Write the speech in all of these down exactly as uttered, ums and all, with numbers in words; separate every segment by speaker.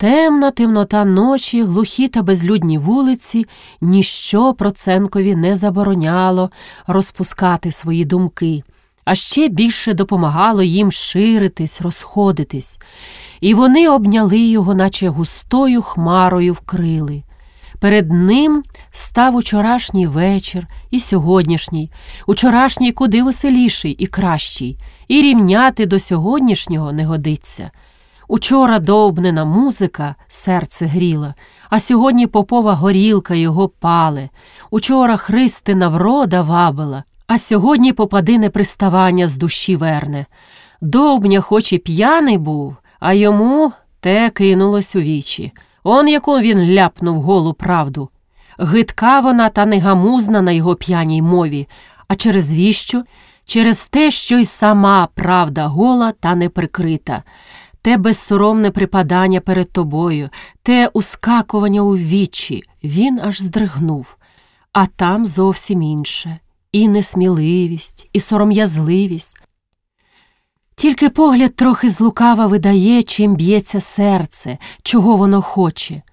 Speaker 1: Темна темнота ночі, глухі та безлюдні вулиці – ніщо Проценкові не забороняло розпускати свої думки, а ще більше допомагало їм ширитись, розходитись. І вони обняли його, наче густою хмарою вкрили. Перед ним став учорашній вечір і сьогоднішній, учорашній куди веселіший і кращий, і рівняти до сьогоднішнього не годиться. Учора довбнена музика серце гріла, а сьогодні попова горілка його пале. Учора Христина врода вабила, а сьогодні попадине приставання з душі верне. Довбня хоч і п'яний був, а йому те кинулось у вічі. Он яку він ляпнув голу правду. Гидка вона та негамузна на його п'яній мові. А через віщо? Через те, що й сама правда гола та неприкрита. Те безсоромне припадання перед тобою, те ускакування у вічі. Він аж здригнув. А там зовсім інше. І несміливість, і сором'язливість. Тільки погляд трохи злукава видає, чим б'ється серце, чого воно хоче.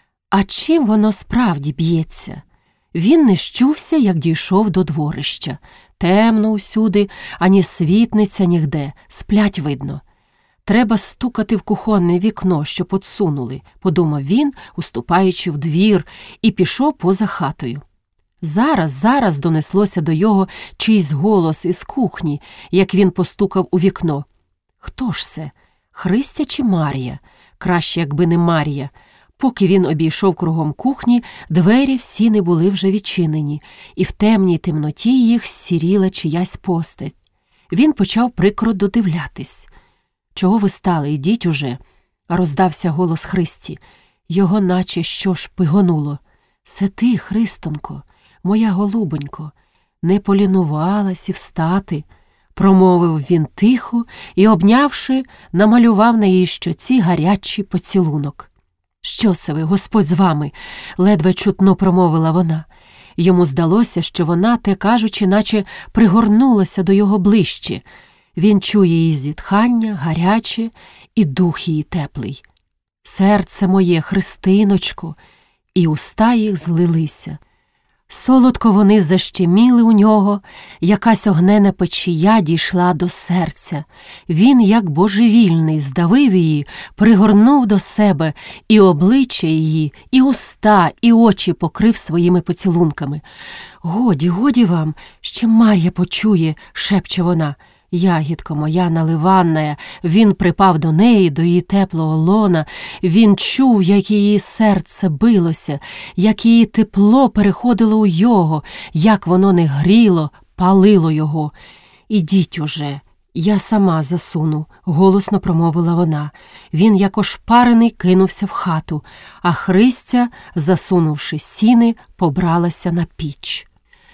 Speaker 1: А чим воно справді б'ється? Він не щувся, як дійшов до дворища. Темно усюди, ані світниця нігде, сплять видно. Треба стукати в кухонне вікно, що подсунули, подумав він, уступаючи в двір, і пішов поза хатою. Зараз, зараз донеслося до його чийсь голос із кухні, як він постукав у вікно. Хто ж це? Христя чи Мар'я? Краще, якби не Мар'я. Поки він обійшов кругом кухні, двері всі не були вже відчинені, і в темній темноті їх сіріла чиясь постать. Він почав прикро додивлятись. «Чого ви стали? Ідіть уже!» – роздався голос Христі. Його наче що ж пигонуло. «Се ти, Христонько, моя голубонько, не полінувалась і встати», – промовив він тихо і, обнявши, намалював на її щоці гарячий поцілунок. «Що це ви, Господь з вами?» – ледве чутно промовила вона. Йому здалося, що вона, те кажучи, наче пригорнулася до його ближче. Він чує її зітхання, гаряче, і дух її теплий. «Серце моє, Христиночко!» І уста їх злилися. Солодко вони защеміли у нього, якась огнена печія дійшла до серця. Він, як божевільний, здавив її, пригорнув до себе, і обличчя її, і уста, і очі покрив своїми поцілунками. «Годі, годі вам, ще Мар'я почує», – шепче вона. «Ягідко моя наливанна», він припав до неї, до її теплого лона, він чув, як її серце билося, як її тепло переходило у його, як воно не гріло, палило його. «Ідіть уже, я сама засуну», – голосно промовила вона. Він, як ошпарений, кинувся в хату, а Христя, засунувши сіни, побралася на піч.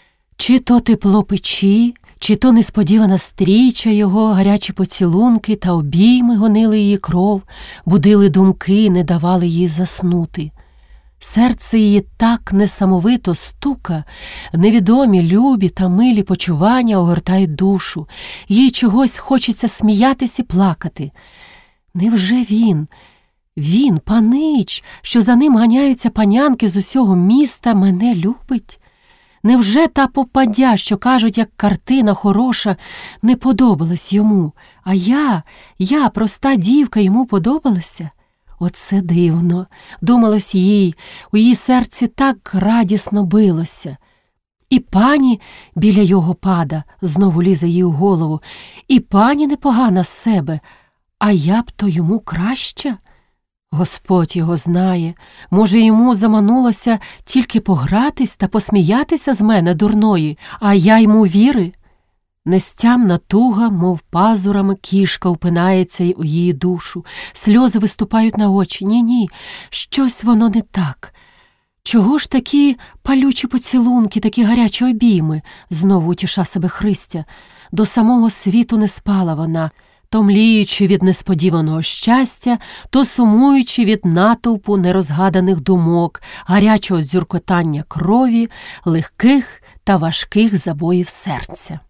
Speaker 1: Чи то тепло печі, чи то несподівана стріча його, гарячі поцілунки та обійми гонили її кров, будили думки, не давали їй заснути. Серце її так несамовито стука, невідомі, любі та милі почування огортають душу. Їй чогось хочеться сміятись і плакати. Невже він, він, панич, що за ним ганяються панянки з усього міста, мене любить? Невже та попадя, що кажуть, як картина хороша, не подобалась йому? А я, я, проста дівка, йому подобалася? Оце дивно, думалось їй, у її серці так радісно билося. І пані біля його пада, знову лізе їй у голову, і пані непогана з себе, а я б то йому краща? Господь його знає, може, йому заманулося тільки погратись та посміятися з мене, дурної, а я йому віри? Нестямна туга, мов пазурами кішка, упинається у її душу, сльози виступають на очі. Ні-ні, щось воно не так. Чого ж такі палючі поцілунки, такі гарячі обійми? Знову утіша себе Христя. До самого світу не спала вона, то мліючи від несподіваного щастя, то сумуючи від натовпу нерозгаданих думок, гарячого дзюркотання крові, легких та важких забоїв серця.